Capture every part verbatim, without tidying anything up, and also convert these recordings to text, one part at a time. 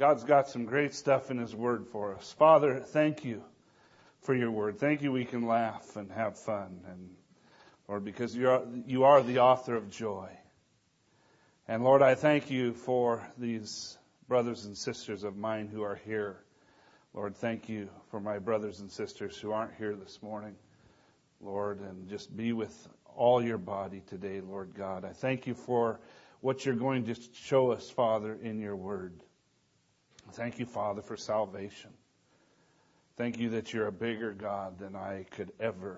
God's got some great stuff in His Word for us. Father, thank you for your Word. Thank you we can laugh and have fun. And Lord, because you are, you are the author of joy. And Lord, I thank you for these brothers and sisters of mine who are here. Lord, thank you for my brothers and sisters who aren't here this morning. Lord, and just be with all your body today, Lord God. I thank you for what you're going to show us, Father, in your word. Thank you, Father, for salvation. Thank you that you're a bigger God than I could ever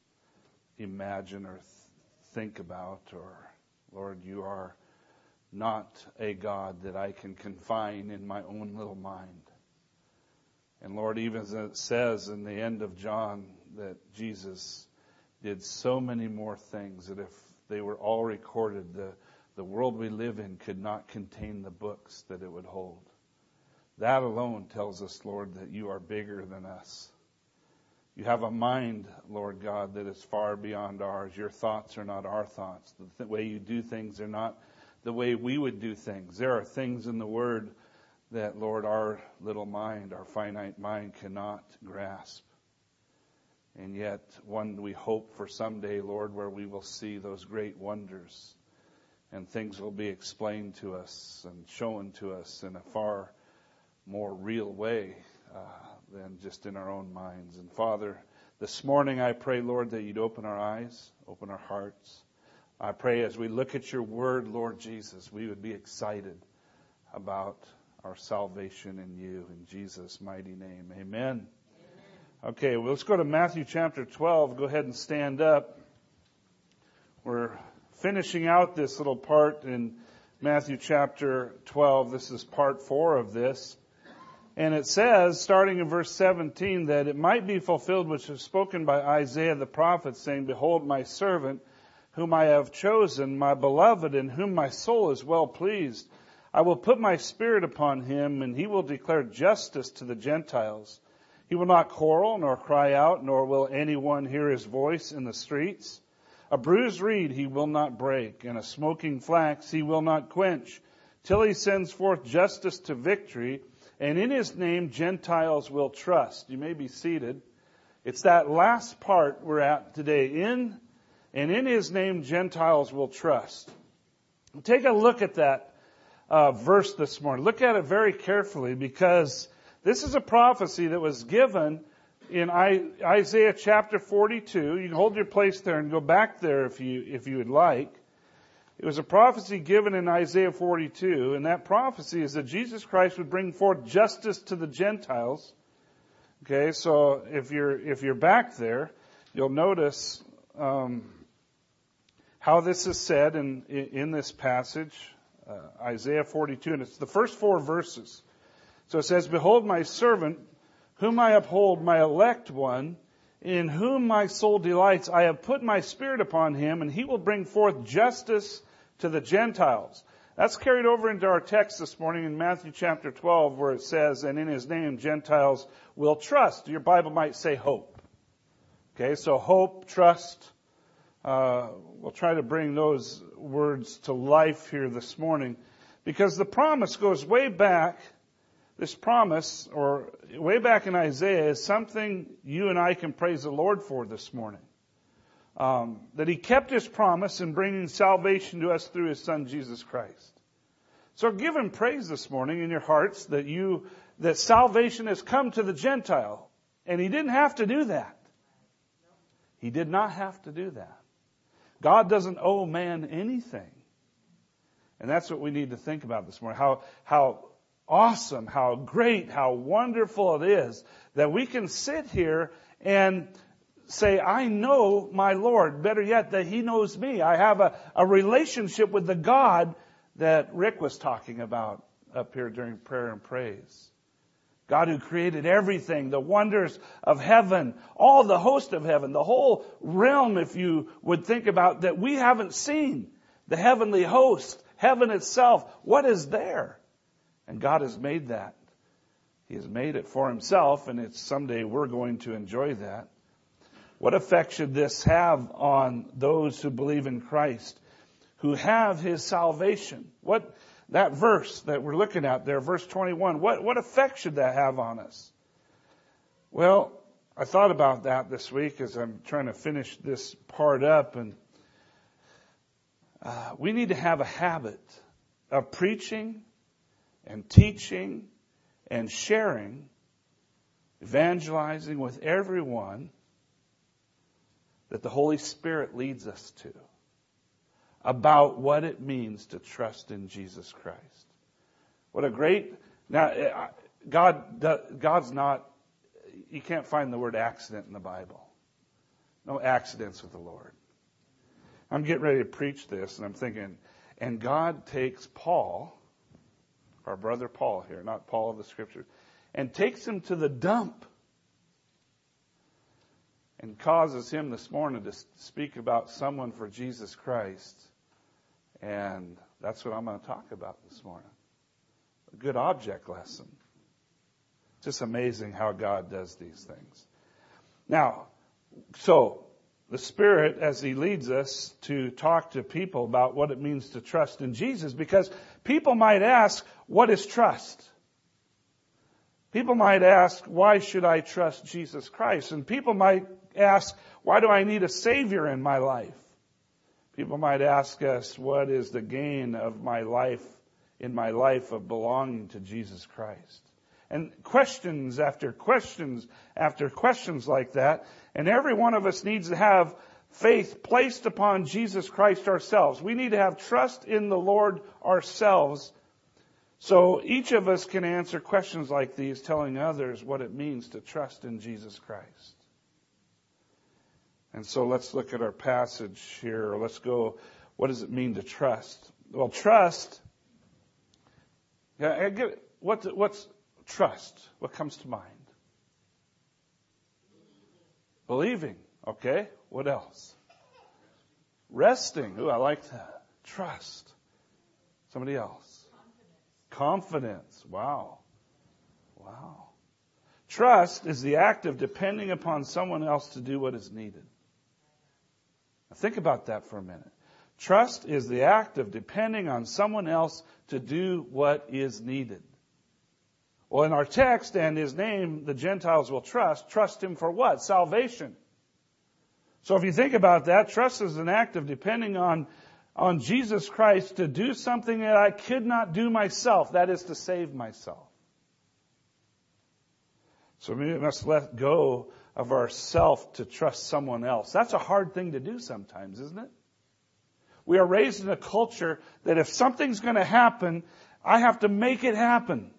imagine or th- think about. Or, Lord, you are not a God that I can confine in my own little mind. And Lord, even as it says in the end of John that Jesus did so many more things that if they were all recorded, the, the world we live in could not contain the books that it would hold. That alone tells us, Lord, that you are bigger than us. You have a mind, Lord God, that is far beyond ours. Your thoughts are not our thoughts. The th- way you do things are not the way we would do things. There are things in the Word that, Lord, our little mind, our finite mind cannot grasp. And yet, one we hope for someday, Lord, where we will see those great wonders and things will be explained to us and shown to us in a far more real way uh, than just in our own minds. And Father, this morning I pray, Lord, that you'd open our eyes, open our hearts. I pray as we look at your word, Lord Jesus, we would be excited about our salvation in you. In Jesus' mighty name, amen. Okay, well, let's go to Matthew chapter twelve. Go ahead and stand up. We're finishing out this little part in Matthew chapter twelve. This is part four of this. And it says, starting in verse seventeen, that it might be fulfilled which was spoken by Isaiah the prophet, saying, Behold my servant, whom I have chosen, my beloved, in whom my soul is well pleased. I will put my spirit upon him, and he will declare justice to the Gentiles. He will not quarrel, nor cry out, nor will anyone hear his voice in the streets. A bruised reed he will not break, and a smoking flax he will not quench, till he sends forth justice to victory, and in his name Gentiles will trust. You may be seated. It's that last part we're at today. In and in his name Gentiles will trust. Take a look at that uh, verse this morning. Look at it very carefully, because this is a prophecy that was given in Isaiah chapter forty-two. You can hold your place there and go back there if you if you would like. It was a prophecy given in Isaiah forty-two, and that prophecy is that Jesus Christ would bring forth justice to the Gentiles. Okay, so if you're if you're back there, you'll notice um, how this is said in in this passage, uh, Isaiah forty-two, and it's the first four verses. So it says, Behold my servant, whom I uphold, my elect one, in whom my soul delights. I have put my spirit upon him, and he will bring forth justice to the Gentiles. That's carried over into our text this morning in Matthew chapter twelve, where it says, and in his name Gentiles will trust. Your Bible might say hope. Okay, so hope, trust. Uh, we'll try to bring those words to life here this morning, because the promise goes way back. This promise, or way back in Isaiah, is something you and I can praise the Lord for this morning. Um, that He kept His promise in bringing salvation to us through His Son, Jesus Christ. So give Him praise this morning in your hearts that you, that salvation has come to the Gentile. And He didn't have to do that. He did not have to do that. God doesn't owe man anything. And that's what we need to think about this morning. How, how awesome, how great, how wonderful it is that we can sit here and say, I know my Lord. Better yet, that He knows me. I have a, a relationship with the God that Rick was talking about up here during prayer and praise. God who created everything, the wonders of heaven, all the host of heaven, the whole realm, if you would think about, that we haven't seen. The heavenly host, heaven itself, what is there? And God has made that. He has made it for Himself, and it's someday we're going to enjoy that. What effect should this have on those who believe in Christ, who have His salvation? What that verse that we're looking at there, verse twenty-one, what, what effect should that have on us? Well, I thought about that this week as I'm trying to finish this part up, and uh, we need to have a habit of preaching and teaching and sharing, evangelizing with everyone that the Holy Spirit leads us to about what it means to trust in Jesus Christ. What a great, now God, God's not, you can't find the word accident in the Bible. No accidents with the Lord. I'm getting ready to preach this and I'm thinking, and God takes Paul, our brother Paul here, not Paul of the Scripture, and takes him to the dump and causes him this morning to speak about someone for Jesus Christ. And that's what I'm going to talk about this morning. A good object lesson. Just amazing how God does these things. Now, so the Spirit, as He leads us to talk to people about what it means to trust in Jesus, because people might ask, what is trust? People might ask, why should I trust Jesus Christ? And people might ask, why do I need a Savior in my life? People might ask us, what is the gain of my life, in my life of belonging to Jesus Christ? And questions after questions after questions like that. And every one of us needs to have faith placed upon Jesus Christ ourselves. We need to have trust in the Lord ourselves. So each of us can answer questions like these, telling others what it means to trust in Jesus Christ. And so let's look at our passage here. Let's go, what does it mean to trust? Well, trust, yeah, I get, what, what's trust? What comes to mind? Believing. Okay. What else? Resting. Ooh, I like that. Trust. Somebody else. Confidence. Wow. Wow. Trust is the act of depending upon someone else to do what is needed. Now think about that for a minute. Trust is the act of depending on someone else to do what is needed. Well, in our text, and His name the Gentiles will trust, trust Him for what? Salvation. So if you think about that, trust is an act of depending on, on Jesus Christ to do something that I could not do myself. That is to save myself. So we must let go of ourself to trust someone else. That's a hard thing to do sometimes, isn't it? We are raised in a culture that if something's going to happen, I have to make it happen.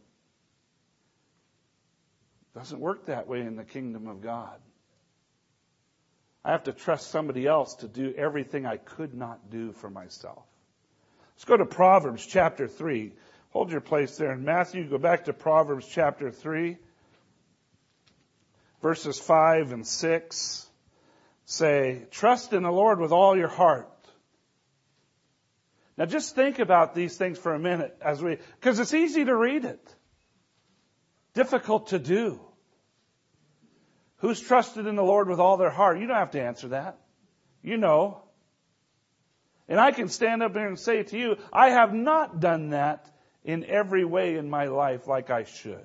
It doesn't work that way in the kingdom of God. I have to trust somebody else to do everything I could not do for myself. Let's go to Proverbs chapter three. Hold your place there in Matthew. Go back to Proverbs chapter three. Verses five and six say, trust in the Lord with all your heart. Now just think about these things for a minute as we, because it's easy to read it. Difficult to do. Who's trusted in the Lord with all their heart? You don't have to answer that. You know. And I can stand up here and say to you, I have not done that in every way in my life like I should.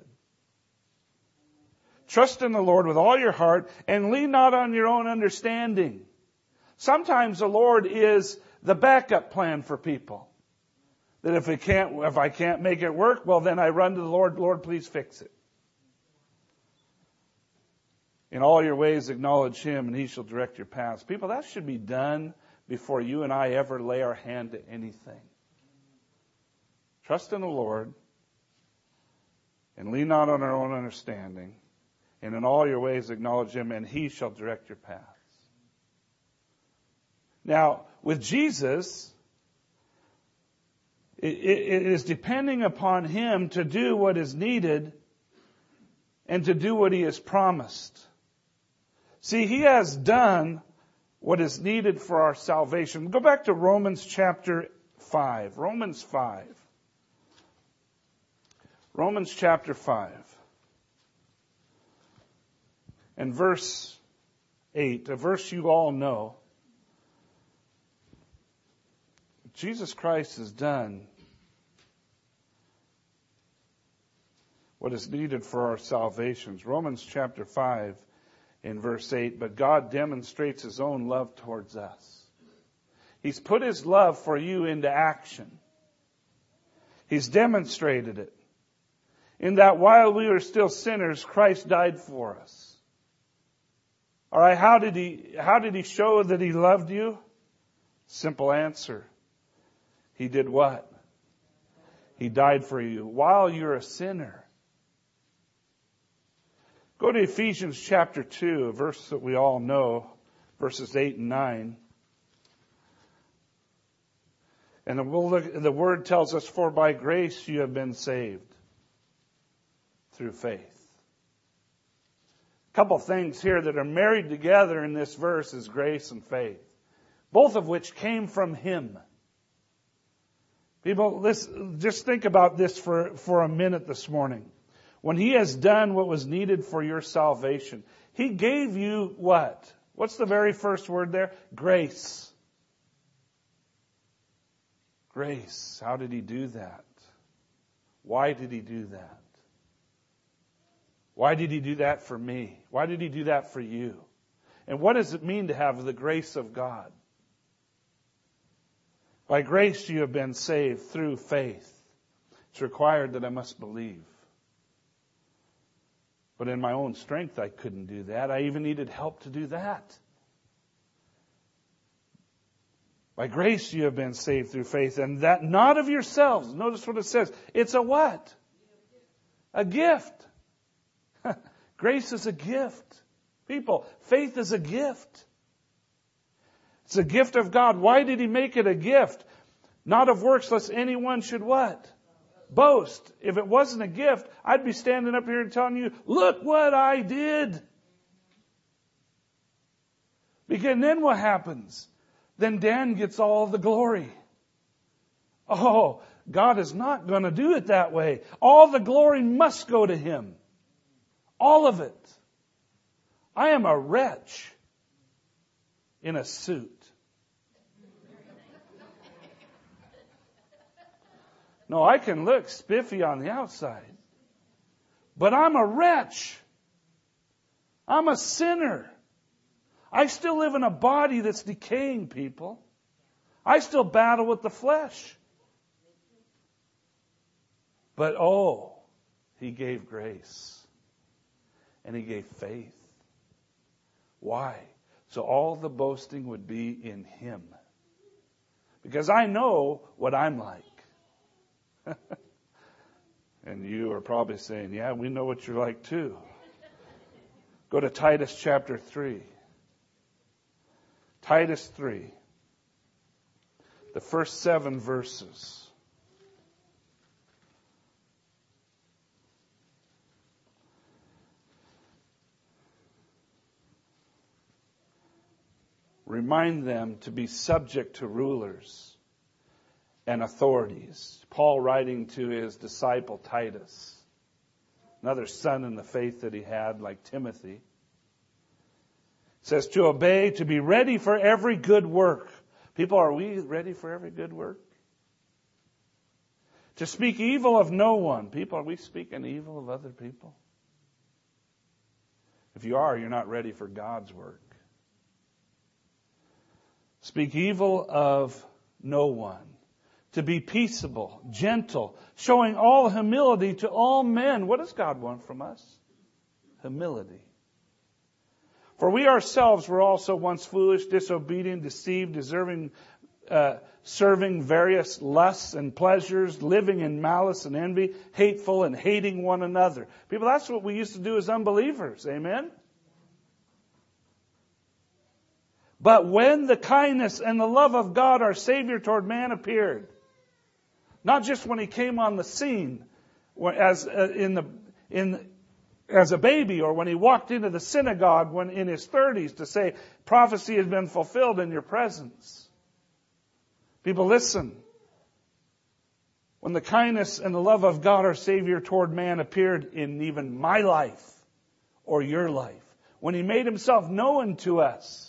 Trust in the Lord with all your heart and lean not on your own understanding. Sometimes the Lord is the backup plan for people. That if it can't, if I can't make it work, well then I run to the Lord, Lord, please fix it. In all your ways acknowledge Him and He shall direct your paths. People, that should be done before you and I ever lay our hand to anything. Trust in the Lord and lean not on our own understanding. And in all your ways acknowledge Him and He shall direct your paths. Now, with Jesus, it, it is depending upon Him to do what is needed and to do what He has promised. See, He has done what is needed for our salvation. Go back to Romans chapter five. Romans five. Romans chapter five. And verse eight, a verse you all know. Jesus Christ has done what is needed for our salvations. Romans chapter five in verse eight, but God demonstrates His own love towards us. He's put His love for you into action. He's demonstrated it. In that while we were still sinners, Christ died for us. All right, how did He, how did He show that He loved you? Simple answer. He did what? He died for you while you're a sinner. Go to Ephesians chapter two, a verse that we all know, verses eight and nine. And we'll look, the word tells us, for by grace you have been saved through faith. A couple things here that are married together in this verse is grace and faith, both of which came from Him. People, listen, just think about this for, for a minute this morning. When He has done what was needed for your salvation, He gave you what? What's the very first word there? Grace. Grace. How did He do that? Why did He do that? Why did He do that for me? Why did He do that for you? And what does it mean to have the grace of God? By grace you have been saved through faith. It's required that I must believe. But in my own strength I couldn't do that. I even needed help to do that. By grace you have been saved through faith, and that not of yourselves. Notice what it says. It's a what? A gift. Grace is a gift. People, faith is a gift. It's a gift of God. Why did He make it a gift? Not of works, lest anyone should what? Boast. If it wasn't a gift, I'd be standing up here and telling you, look what I did. Because then what happens? Then Dan gets all the glory. Oh, God is not going to do it that way. All the glory must go to Him. All of it. I am a wretch in a suit. No, I can look spiffy on the outside, but I'm a wretch. I'm a sinner. I still live in a body that's decaying, people. I still battle with the flesh. But oh, He gave grace. And He gave faith. Why? So all the boasting would be in Him. Because I know what I'm like. And you are probably saying, yeah, we know what you're like too. Go to Titus chapter three. Titus three. The first seven verses. Remind them to be subject to rulers and authorities. Paul writing to his disciple Titus, another son in the faith that he had, like Timothy, says to obey, to be ready for every good work. People, are we ready for every good work? To speak evil of no one. People, are we speaking evil of other people? If you are, you're not ready for God's work. Speak evil of no one. To be peaceable, gentle, showing all humility to all men. What does God want from us? Humility. For we ourselves were also once foolish, disobedient, deceived, deserving, uh, serving various lusts and pleasures, living in malice and envy, hateful and hating one another. People, that's what we used to do as unbelievers. Amen? But when the kindness and the love of God, our Savior toward man, appeared, not just when He came on the scene as uh, in the in as a baby, or when He walked into the synagogue when in His thirties to say prophecy has been fulfilled in your presence. People, listen. When the kindness and the love of God, our Savior toward man, appeared in even my life or your life, when He made Himself known to us.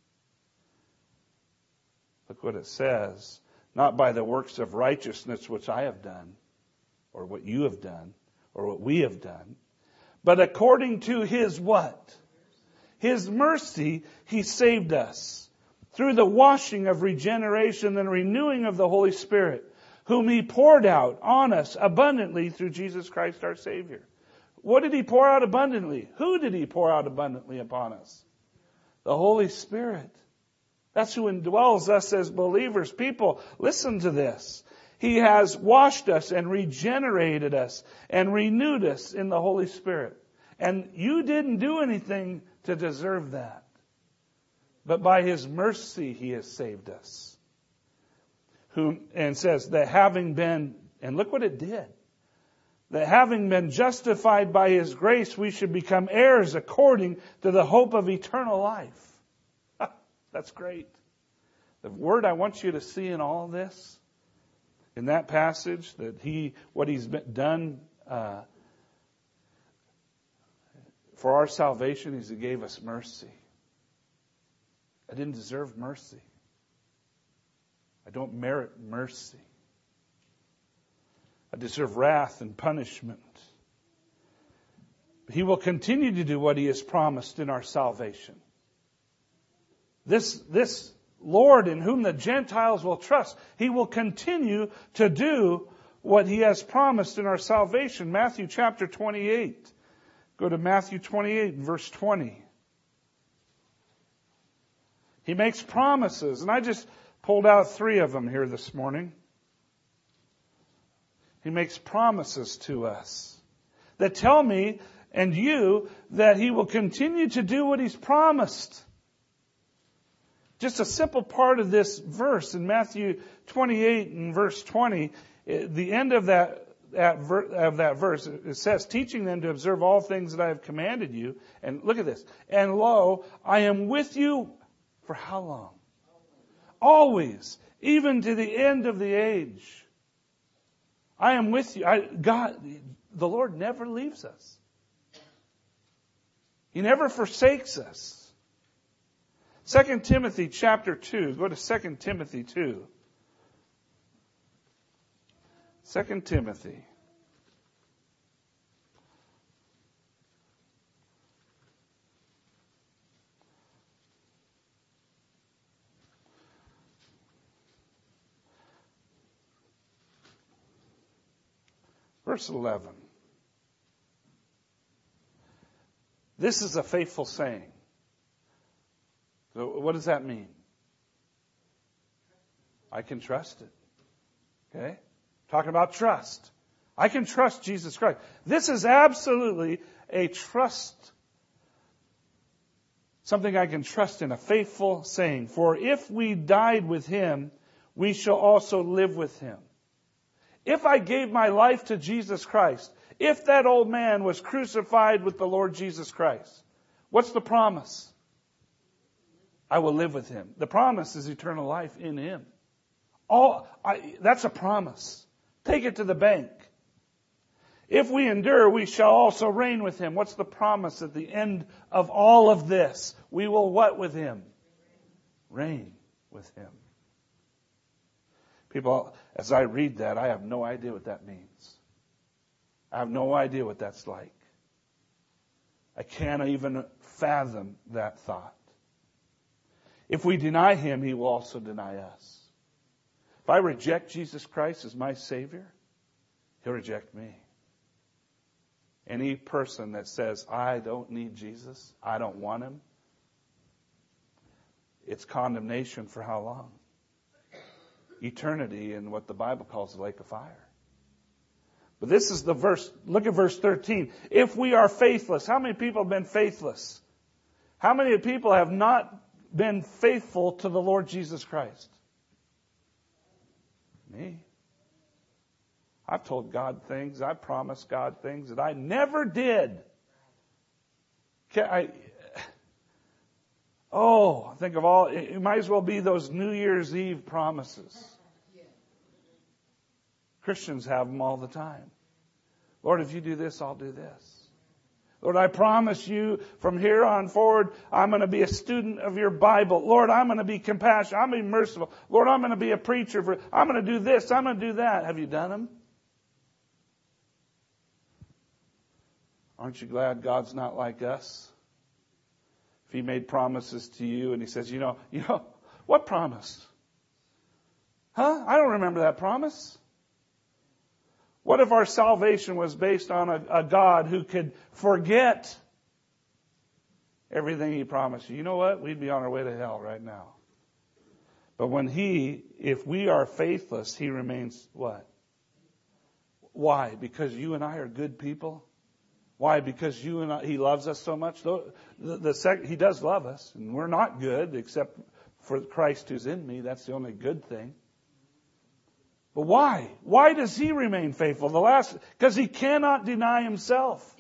Look what it says. Not by the works of righteousness which I have done, or what you have done, or what we have done, but according to His what? His mercy, He saved us through the washing of regeneration and renewing of the Holy Spirit, whom He poured out on us abundantly through Jesus Christ our Savior. What did He pour out abundantly? Who did He pour out abundantly upon us? The Holy Spirit. That's who indwells us as believers. People, listen to this. He has washed us and regenerated us and renewed us in the Holy Spirit. And you didn't do anything to deserve that. But by His mercy, He has saved us. Who, and says that having been, and look what it did, that having been justified by His grace, we should become heirs according to the hope of eternal life. That's great. The word I want you to see in all this, in that passage, that He, what He's been done uh, for our salvation, is He gave us mercy. I didn't deserve mercy. I don't merit mercy. I deserve wrath and punishment. But He will continue to do what He has promised in our salvation. This, this Lord in whom the Gentiles will trust, He will continue to do what He has promised in our salvation. Matthew chapter twenty-eight. Go to Matthew twenty-eight and verse twenty. He makes promises, and I just pulled out three of them here this morning. He makes promises to us that tell me and you that He will continue to do what He's promised. Just a simple part of this verse in Matthew twenty-eight and verse twenty, the end of that, that ver, of that verse, it says, teaching them to observe all things that I have commanded you. And look at this. And lo, I am with you for how long? Always, even to the end of the age. I am with you. I, God, the Lord never leaves us. He never forsakes us. Second Timothy chapter two. Go to Second Timothy two. Second Timothy. Verse eleven. This is a faithful saying. So what does that mean? I can trust it. Okay? Talking about trust. I can trust Jesus Christ. This is absolutely a trust. Something I can trust in, a faithful saying. For if we died with Him, we shall also live with Him. If I gave my life to Jesus Christ, if that old man was crucified with the Lord Jesus Christ, what's the promise? I will live with Him. The promise is eternal life in Him. All I, that's a promise. Take it to the bank. If we endure, we shall also reign with Him. What's the promise at the end of all of this? We will what with Him? Reign with Him. People, as I read that, I have no idea what that means. I have no idea what that's like. I can't even fathom that thought. If we deny Him, He will also deny us. If I reject Jesus Christ as my Savior, He'll reject me. Any person that says, I don't need Jesus, I don't want Him, it's condemnation for how long? Eternity in what the Bible calls the lake of fire. But this is the verse. Look at verse thirteen. If we are faithless, how many people have been faithless? How many people have not been faithful to the Lord Jesus Christ? Me. I've told God things, I promised God things that I never did. I, oh, think of all, it might as well be those New Year's Eve promises. Christians have them all the time. Lord, if you do this, I'll do this. Lord, I promise you from here on forward, I'm going to be a student of your Bible. Lord, I'm going to be compassionate. I'm going to be merciful. Lord, I'm going to be a preacher. For, I'm going to do this. I'm going to do that. Have you done them? Aren't you glad God's not like us? If He made promises to you and He says, you know, you know, what promise? Huh? I don't remember that promise. What if our salvation was based on a, a God who could forget everything He promised you? You know what? We'd be on our way to hell right now. But when He, if we are faithless, He remains what? Why? Because you and I are good people? Why? Because you and I, He loves us so much? The, the, the sec, He does love us, and we're not good except for Christ who's in me. That's the only good thing. But why? Why does He remain faithful? The last, because He cannot deny Himself.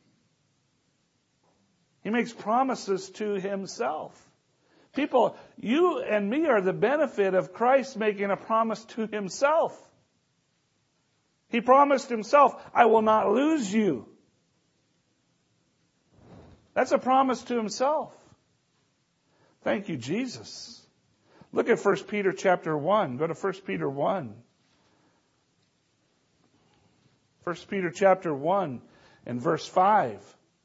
He makes promises to Himself. People, you and me are the benefit of Christ making a promise to Himself. He promised Himself, I will not lose you. That's a promise to Himself. Thank you, Jesus. Look at First Peter chapter one. Go to First Peter one. First Peter chapter one and verse five.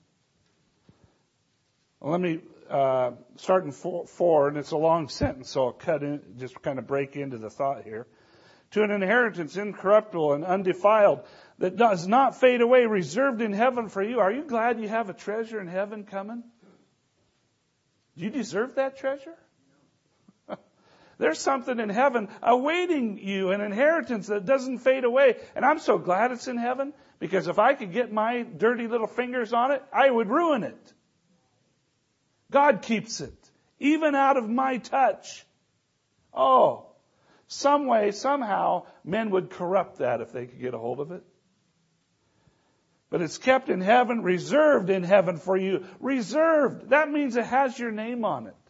Well, let me uh, start in four, four, and it's a long sentence, so I'll cut in, just kind of break into the thought here. To an inheritance incorruptible and undefiled, that does not fade away, reserved in heaven for you. Are you glad you have a treasure in heaven coming? Do you deserve that treasure? There's something in heaven awaiting you, an inheritance that doesn't fade away. And I'm so glad it's in heaven, because if I could get my dirty little fingers on it, I would ruin it. God keeps it, even out of my touch. Oh, some way, somehow, men would corrupt that if they could get a hold of it. But it's kept in heaven, reserved in heaven for you. Reserved. That means it has your name on it.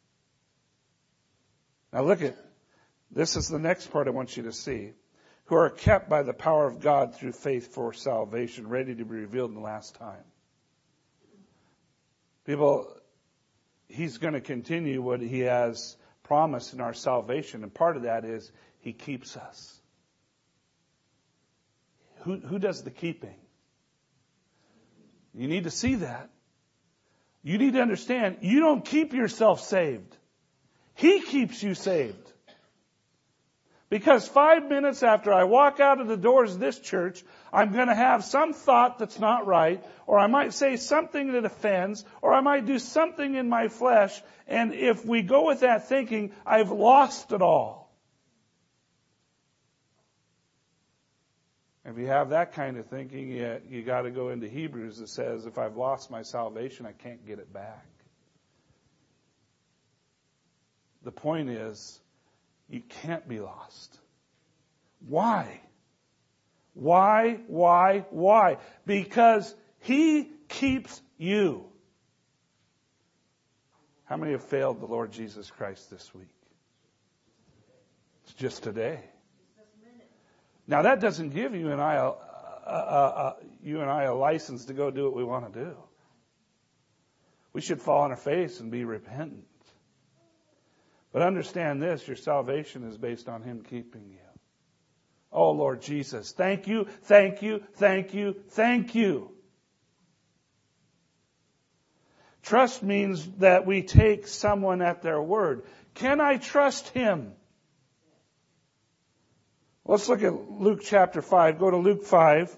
Now look at, this is the next part I want you to see. Who are kept by the power of God through faith for salvation, ready to be revealed in the last time. People, He's going to continue what He has promised in our salvation. And part of that is He keeps us. Who, who does the keeping? You need to see that. You need to understand, you don't keep yourself saved. He keeps you saved. Because five minutes after I walk out of the doors of this church, I'm going to have some thought that's not right, or I might say something that offends, or I might do something in my flesh, and if we go with that thinking, I've lost it all. If you have that kind of thinking, you, you got to go into Hebrews that says, if I've lost my salvation, I can't get it back. The point is, you can't be lost. Why? Why, why, why? Because He keeps you. How many have failed the Lord Jesus Christ this week? It's just today. Now that doesn't give you and I a, a, a, you and I a license to go do what we want to do. We should fall on our face and be repentant. But understand this, your salvation is based on Him keeping you. Oh, Lord Jesus, thank you, thank you, thank you, thank you. Trust means that we take someone at their word. Can I trust Him? Let's look at Luke chapter five. Go to Luke five.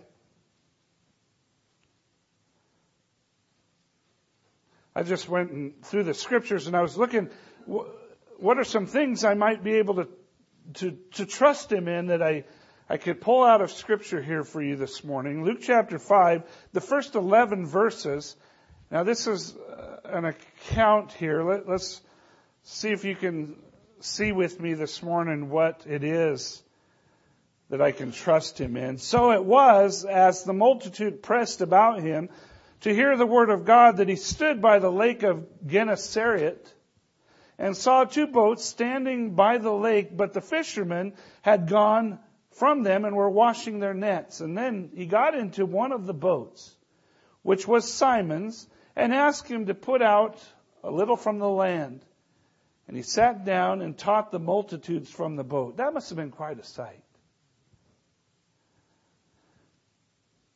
I just went through the scriptures and I was looking, what are some things I might be able to, to, to trust Him in that I, I could pull out of Scripture here for you this morning. Luke chapter five, the first eleven verses. Now this is an account here. Let, let's see if you can see with me this morning what it is that I can trust Him in. So it was, as the multitude pressed about Him to hear the word of God, that He stood by the lake of Gennesaret and saw two boats standing by the lake, but the fishermen had gone from them and were washing their nets. And then He got into one of the boats, which was Simon's, and asked him to put out a little from the land. And He sat down and taught the multitudes from the boat. That must have been quite a sight.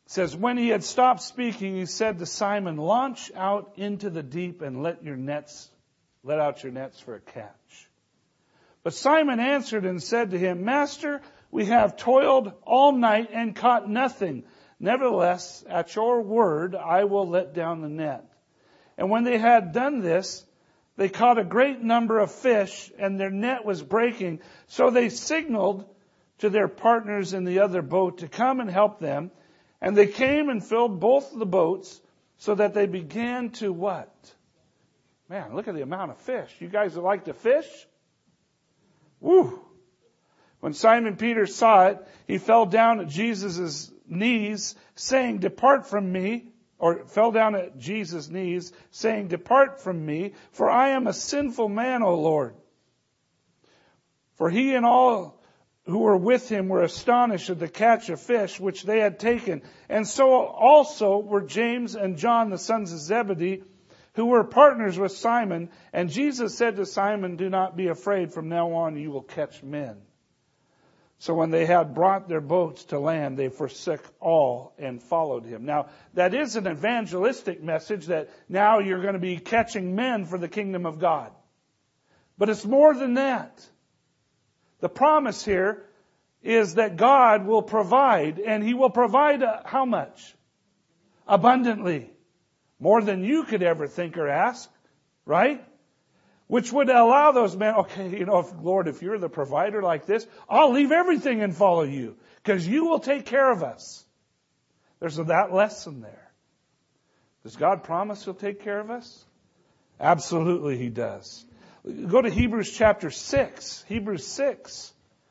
says, when he had stopped speaking, he said to Simon, launch out into the deep and let your nets, let out your nets for a catch. But Simon answered and said to him, Master, we have toiled all night and caught nothing. Nevertheless, at your word, I will let down the net. And when they had done this, they caught a great number of fish, and their net was breaking. So they signaled to their partners in the other boat to come and help them. And they came and filled both the boats so that they began to what? Man, look at the amount of fish. You guys that like to fish? Woo! When Simon Peter saw it, he fell down at Jesus' knees, saying, Depart from me, or fell down at Jesus' knees, saying, Depart from me, for I am a sinful man, O Lord. For he and all who were with him were astonished at the catch of fish which they had taken. And so also were James and John, the sons of Zebedee, who were partners with Simon. And Jesus said to Simon, Do not be afraid. From now on you will catch men. So when they had brought their boats to land, they forsook all and followed him. Now, that is an evangelistic message that now you're going to be catching men for the kingdom of God. But it's more than that. The promise here is that God will provide, and He will provide uh, how much? Abundantly. More than you could ever think or ask, right? Which would allow those men, okay, you know, if, Lord, if you're the provider like this, I'll leave everything and follow you, because you will take care of us. There's that lesson there. Does God promise He'll take care of us? Absolutely He does. Go to Hebrews chapter six. Hebrews six.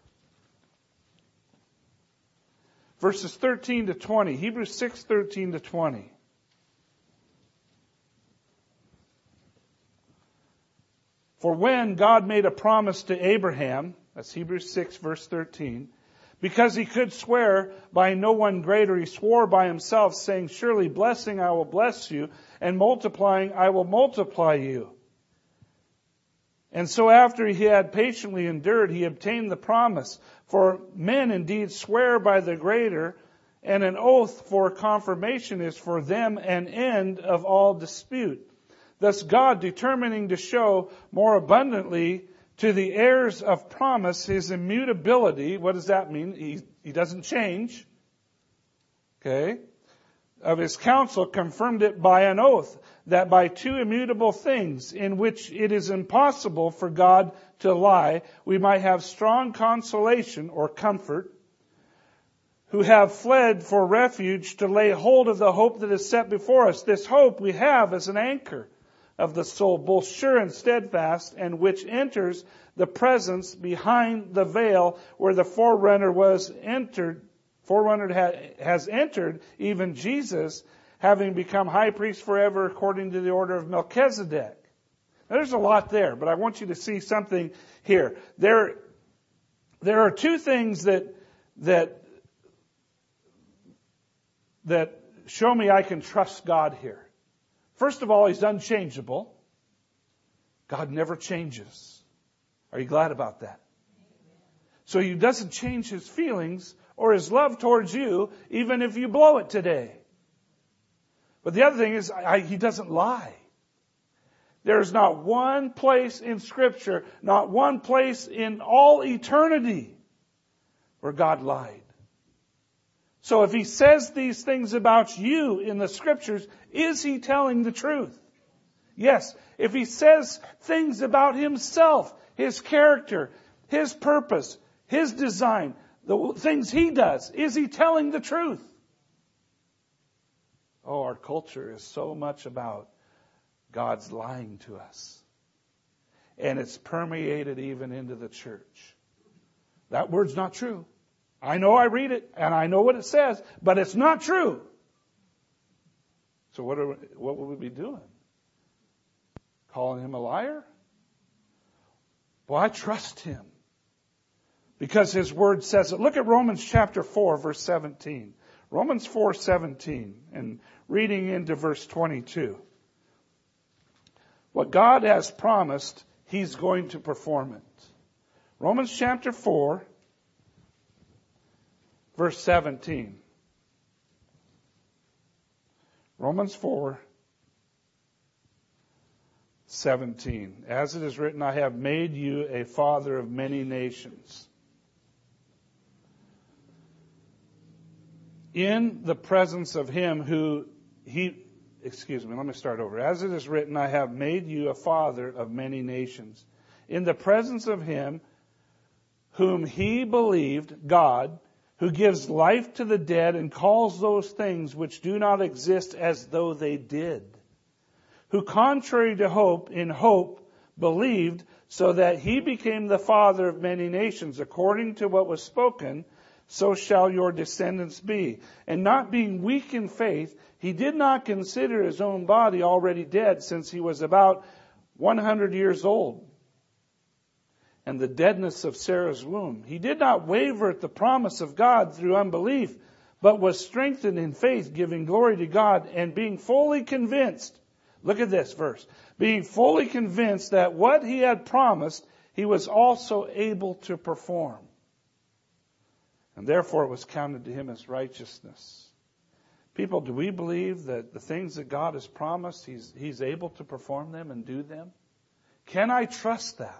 Verses thirteen to twenty. Hebrews six, thirteen to twenty. For when God made a promise to Abraham, that's Hebrews six, verse thirteen, because He could swear by no one greater, He swore by Himself, saying, Surely blessing I will bless you, and multiplying I will multiply you. And so after He had patiently endured, He obtained the promise. For men indeed swear by the greater, and an oath for confirmation is for them an end of all dispute. Thus God, determining to show more abundantly to the heirs of promise His immutability. What does that mean? He, he doesn't change. Okay. Of His counsel, confirmed it by an oath, that by two immutable things, in which it is impossible for God to lie, we might have strong consolation or comfort, who have fled for refuge to lay hold of the hope that is set before us. This hope we have as an anchor of the soul, both sure and steadfast, and which enters the presence behind the veil, where the forerunner was entered, forerunner ha- has entered, even Jesus, having become high priest forever according to the order of Melchizedek. Now, there's a lot there, but I want you to see something here. There, there are two things that that that show me I can trust God here. First of all, He's unchangeable. God never changes. Are you glad about that? So He doesn't change His feelings or His love towards you, even if you blow it today. But the other thing is, I, He doesn't lie. There's not one place in Scripture, not one place in all eternity where God lied. So if He says these things about you in the Scriptures, is He telling the truth? Yes. If He says things about Himself, His character, His purpose, His design, the things He does, is He telling the truth? Oh, our culture is so much about God's lying to us. And it's permeated even into the church. That word's not true. I know I read it, and I know what it says, but it's not true. So what are we, what would we be doing? Calling Him a liar? Well, I trust Him, because His Word says it. Look at Romans chapter four, verse seventeen. Romans four, seventeen, and reading into verse twenty-two. What God has promised, He's going to perform it. Romans chapter four, verse seventeen. Romans four seventeen. As it is written, I have made you a father of many nations. In the presence of him who he, excuse me, let me start over. As it is written, I have made you a father of many nations. In the presence of him whom he believed, God, who gives life to the dead and calls those things which do not exist as though they did. Who contrary to hope, in hope, believed, so that he became the father of many nations, according to what was spoken, so shall your descendants be. And not being weak in faith, he did not consider his own body already dead, since he was about one hundred years old, and the deadness of Sarah's womb. He did not waver at the promise of God through unbelief, but was strengthened in faith, giving glory to God, and being fully convinced. Look at this verse. Being fully convinced that what he had promised, he was also able to perform. And therefore it was counted to him as righteousness. People, do we believe that the things that God has promised, he's, he's able to perform them and do them? Can I trust that?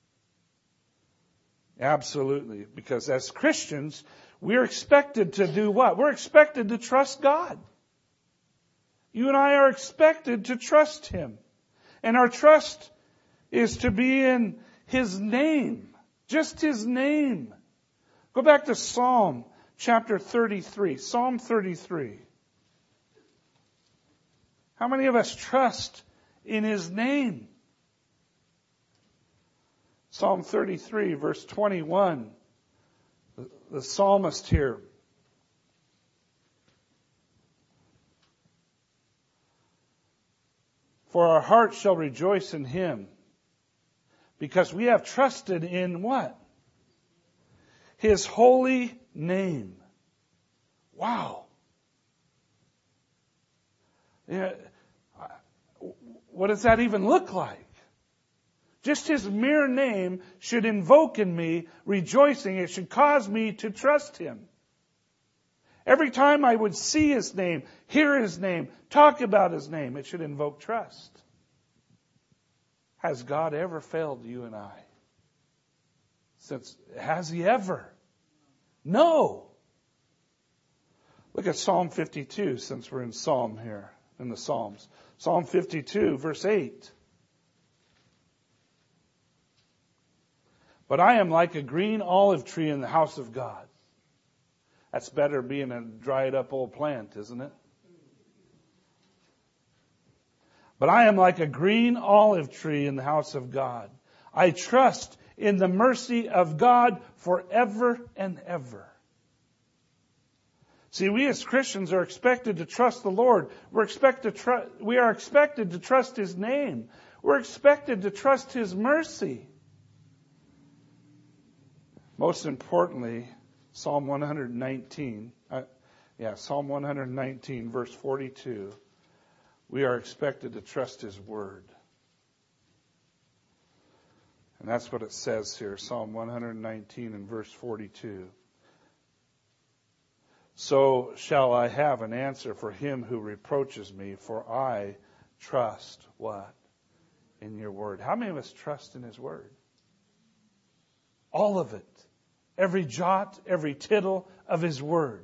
Absolutely. Because as Christians, we're expected to do what? We're expected to trust God. You and I are expected to trust him. And our trust is to be in his name. Just his name. Go back to Psalm chapter thirty-three. Psalm thirty-three. How many of us trust in his name? Psalm thirty-three, verse twenty-one. The, the psalmist here. For our heart shall rejoice in him, because we have trusted in what? His holy name. Wow. Yeah, what does that even look like? Just his mere name should invoke in me rejoicing. It should cause me to trust him. Every time I would see his name, hear his name, talk about his name, it should invoke trust. Has God ever failed you and I? Since, has he ever? No. Look at Psalm fifty-two, since we're in Psalm here, in the Psalms. Psalm fifty-two, verse eight. But I am like a green olive tree in the house of God. That's better being a dried up old plant, isn't it? But I am like a green olive tree in the house of God. I trust in the mercy of God forever and ever. See, we as Christians are expected to trust the Lord. We're expected to tr- we are expected to trust his name. We're expected to trust his mercy. Most importantly, Psalm one nineteen, uh, yeah, Psalm one nineteen, verse forty-two, we are expected to trust his word. And that's what it says here, Psalm one nineteen and verse forty-two. So shall I have an answer for him who reproaches me, for I trust what? In your word. How many of us trust in his word? All of it. Every jot, every tittle of his word.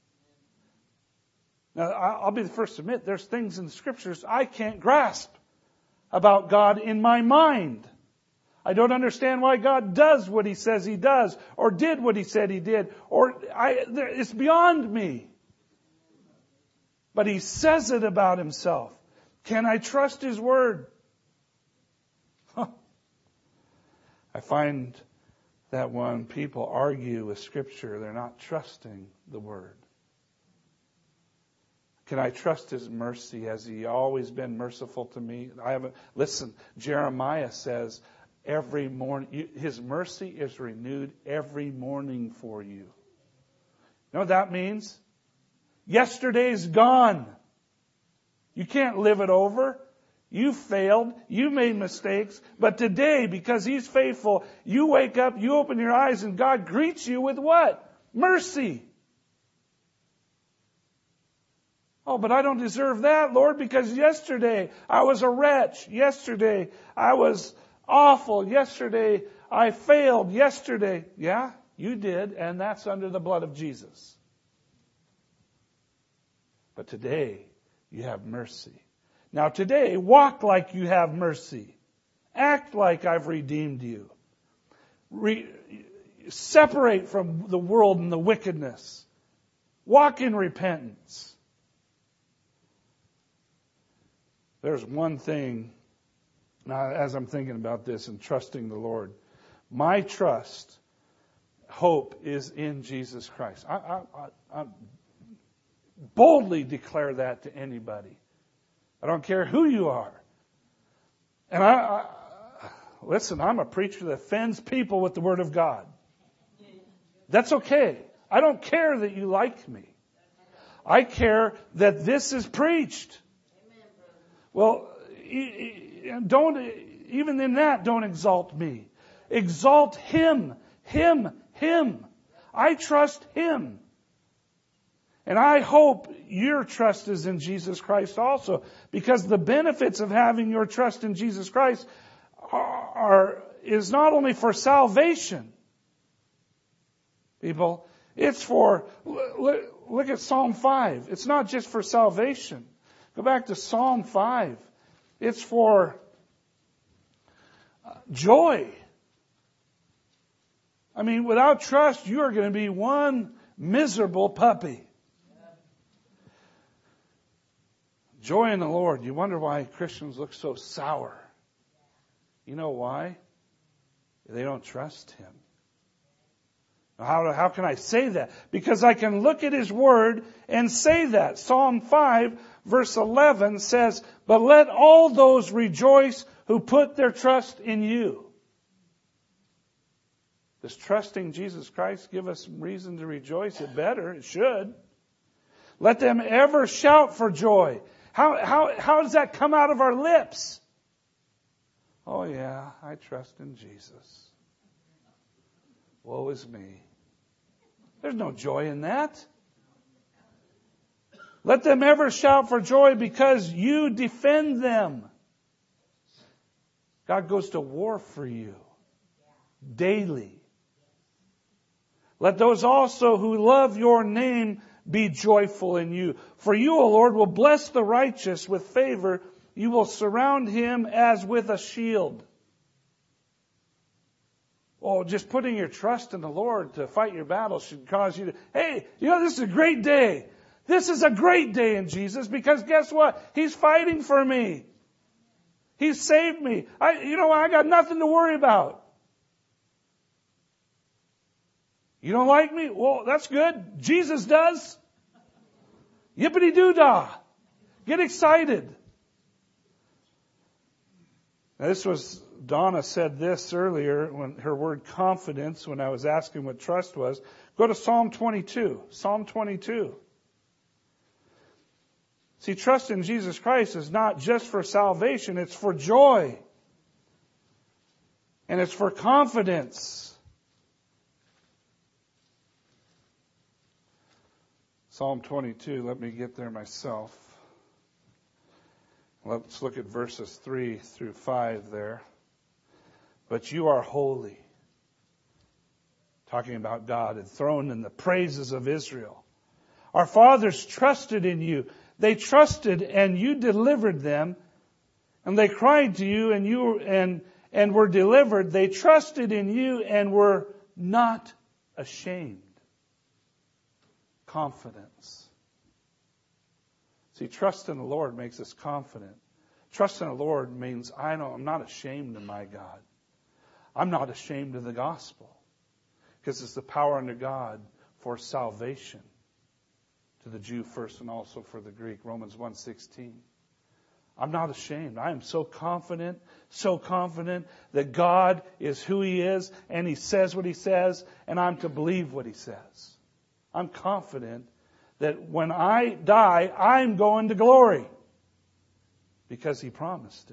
Now, I'll be the first to admit, there's things in the scriptures I can't grasp about God in my mind. I don't understand why God does what he says he does, or did what he said he did, or I, it's beyond me. But he says it about himself. Can I trust his word? Huh. I find that when people argue with Scripture, they're not trusting the Word. Can I trust his mercy? Has he always been merciful to me? I haven't. Listen, Jeremiah says, every morning, his mercy is renewed every morning for you. You know what that means? Yesterday's gone. You can't live it over. You failed. You made mistakes. But today, because he's faithful, you wake up, you open your eyes, and God greets you with what? Mercy. Oh, but I don't deserve that, Lord, because yesterday I was a wretch. Yesterday I was awful. Yesterday I failed. Yesterday. Yeah, you did, and that's under the blood of Jesus. But today you have mercy. Now today, walk like you have mercy. Act like I've redeemed you. Re- separate from the world and the wickedness. Walk in repentance. There's one thing, now as I'm thinking about this and trusting the Lord, my trust, hope is in Jesus Christ. I, I, I, I boldly declare that to anybody. I don't care who you are. And I, I listen, I'm a preacher that offends people with the Word of God. That's okay. I don't care that you like me. I care that this is preached. Well, don't, even in that, don't exalt me. Exalt Him. Him. Him. I trust Him. And I hope your trust is in Jesus Christ also. Because the benefits of having your trust in Jesus Christ are, are is not only for salvation. People, it's for, look, look at Psalm five. It's not just for salvation. Go back to Psalm five. It's for joy. I mean, without trust, you are going to be one miserable puppy. Joy in the Lord. You wonder why Christians look so sour. You know why? They don't trust Him. How, how can I say that? Because I can look at His Word and say that. Psalm five, verse eleven says, "But let all those rejoice who put their trust in you." Does trusting Jesus Christ give us reason to rejoice? It better. It should. Let them ever shout for joy. How, how, how does that come out of our lips? Oh yeah, I trust in Jesus. Woe is me. There's no joy in that. Let them ever shout for joy because you defend them. God goes to war for you daily. Let those also who love your name be joyful in you. For you, O Lord, will bless the righteous with favor. You will surround him as with a shield. Oh, just putting your trust in the Lord to fight your battles should cause you to, hey, you know, this is a great day. This is a great day in Jesus because guess what? He's fighting for me. He's saved me. I, you know, I got nothing to worry about. You don't like me? Well, that's good. Jesus does. Yippity-doo-dah. Get excited. Now, this was, Donna said this earlier, when her word confidence, when I was asking what trust was. Go to Psalm twenty-two. Psalm twenty-two. See, trust in Jesus Christ is not just for salvation, it's for joy. And it's for confidence. Psalm twenty-two, let me get there myself. Let's look at verses three through five there. But you are holy. Talking about God, enthroned in the praises of Israel. Our fathers trusted in you. They trusted and you delivered them. And they cried to you and you and, and were delivered. They trusted in you and were not ashamed. Confidence. See, trust in the Lord makes us confident. Trust in the Lord means I know I'm not ashamed of my God. I'm not ashamed of the gospel. Because it's the power under God for salvation. To the Jew first and also for the Greek. Romans one sixteen. I'm not ashamed. I am so confident, so confident that God is who He is and He says what He says and I'm to believe what He says. I'm confident that when I die, I'm going to glory. Because He promised it.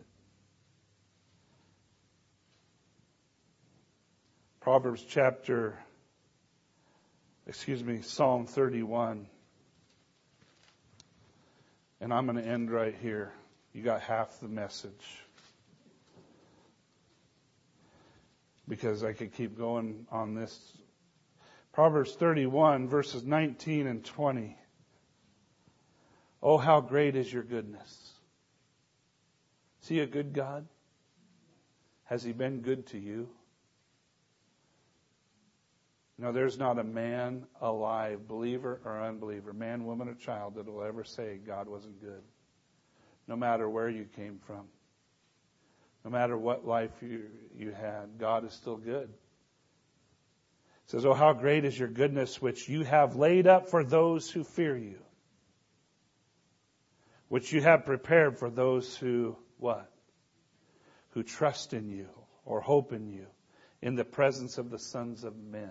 Proverbs chapter, excuse me, Psalm thirty-one. And I'm going to end right here. You got half the message. Because I could keep going on this. Proverbs thirty-one, verses nineteen and twenty. Oh, how great is your goodness. Is He a good God? Has He been good to you? No, there's not a man alive, believer or unbeliever, man, woman, or child, that will ever say God wasn't good. No matter where you came from. No matter what life you, you had, God is still good. It says, oh, how great is your goodness, which you have laid up for those who fear you. Which you have prepared for those who, what? Who trust in you or hope in you in the presence of the sons of men.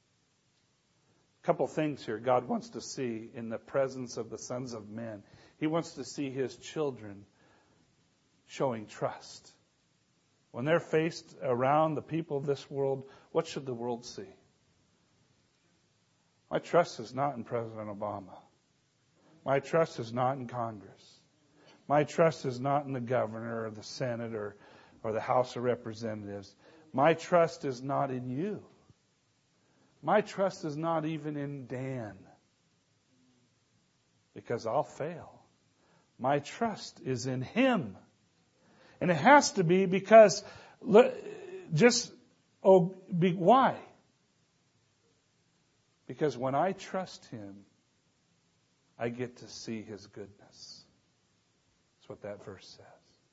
A couple things here God wants to see in the presence of the sons of men. He wants to see His children showing trust. When they're faced around the people of this world, what should the world see? My trust is not in President Obama. My trust is not in Congress. My trust is not in the governor or the Senate or, or the House of Representatives. My trust is not in you. My trust is not even in Dan, because I'll fail. My trust is in Him. And it has to be because, just, oh, be, why? Because when I trust Him, I get to see His goodness. That's what that verse says.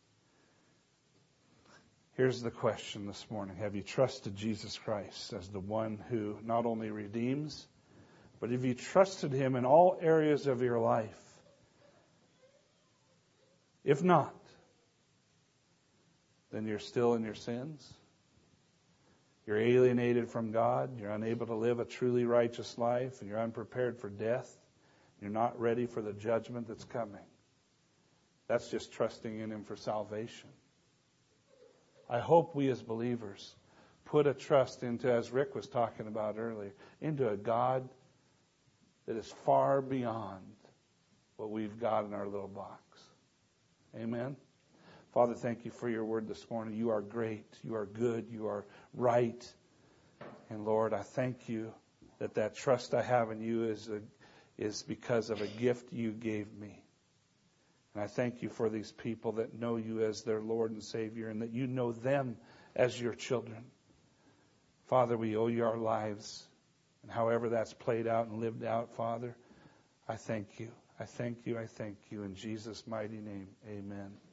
Here's the question this morning. Have you trusted Jesus Christ as the one who not only redeems, but have you trusted Him in all areas of your life? If not, then you're still in your sins. You're alienated from God. You're unable to live a truly righteous life, and you're unprepared for death. You're not ready for the judgment that's coming. That's just trusting in Him for salvation. I hope we as believers put a trust into, as Rick was talking about earlier, into a God that is far beyond what we've got in our little box. Amen? Father, thank You for Your word this morning. You are great. You are good. You are right. And Lord, I thank You that that trust I have in You is a, is because of a gift You gave me. And I thank You for these people that know You as their Lord and Savior, and that You know them as Your children. Father, we owe You our lives. And however that's played out and lived out, Father, I thank You. I thank You. I thank You. In Jesus' mighty name, amen.